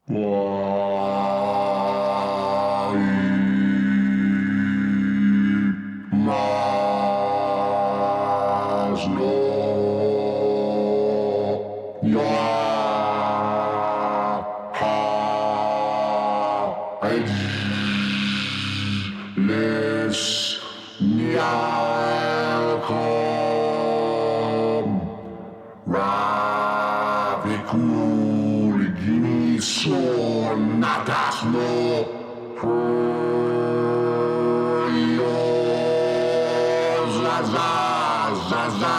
Mas no ya ha les nialcom raviculigini son natas no Zaza.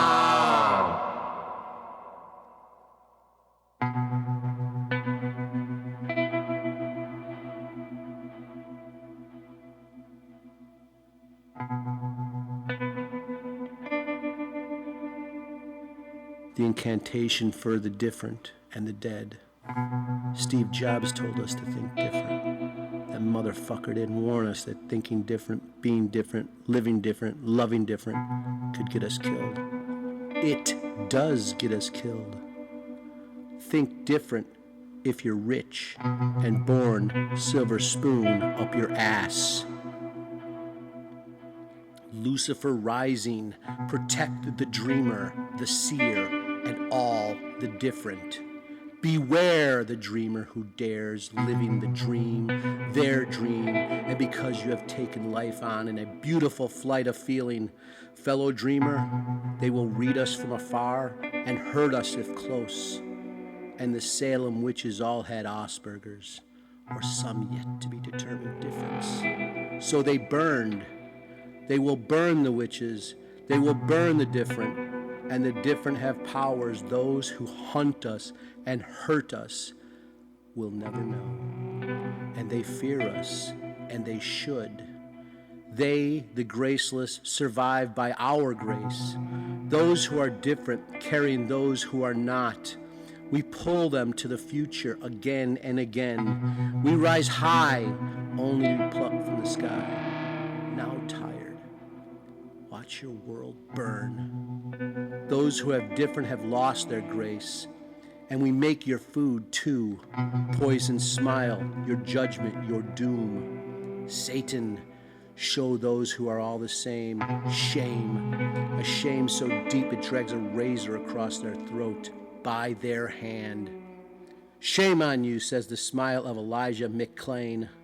The incantation for the different and the dead. Steve Jobs told us to think different. That motherfucker didn't warn us that thinking different, being different, living different, loving different could get us killed. It does get us killed. Think different if you're rich and born silver spoon up your ass. Lucifer rising, protect the dreamer, the seer, and all the different. Beware the dreamer who dares living the dream, their dream, and because you have taken life on in a beautiful flight of feeling, fellow dreamer, they will read us from afar and hurt us if close. And the Salem witches all had Asperger's, or some yet to be determined difference. So they burned. They will burn the witches. They will burn the different. And the different have powers. Those who hunt us and hurt us will never know. And they fear us, and they should. They, the graceless, survive by our grace. Those who are different, carrying those who are not. We pull them to the future again and again. We rise high, only to be plucked from the sky. Now tired, watch your world burn. Those who have different have lost their grace. And we make your food too. Poison smile, your judgment, your doom. Satan, show those who are all the same shame. A shame so deep it drags a razor across their throat. By their hand. Shame on you, says the smile of Elijah McClain.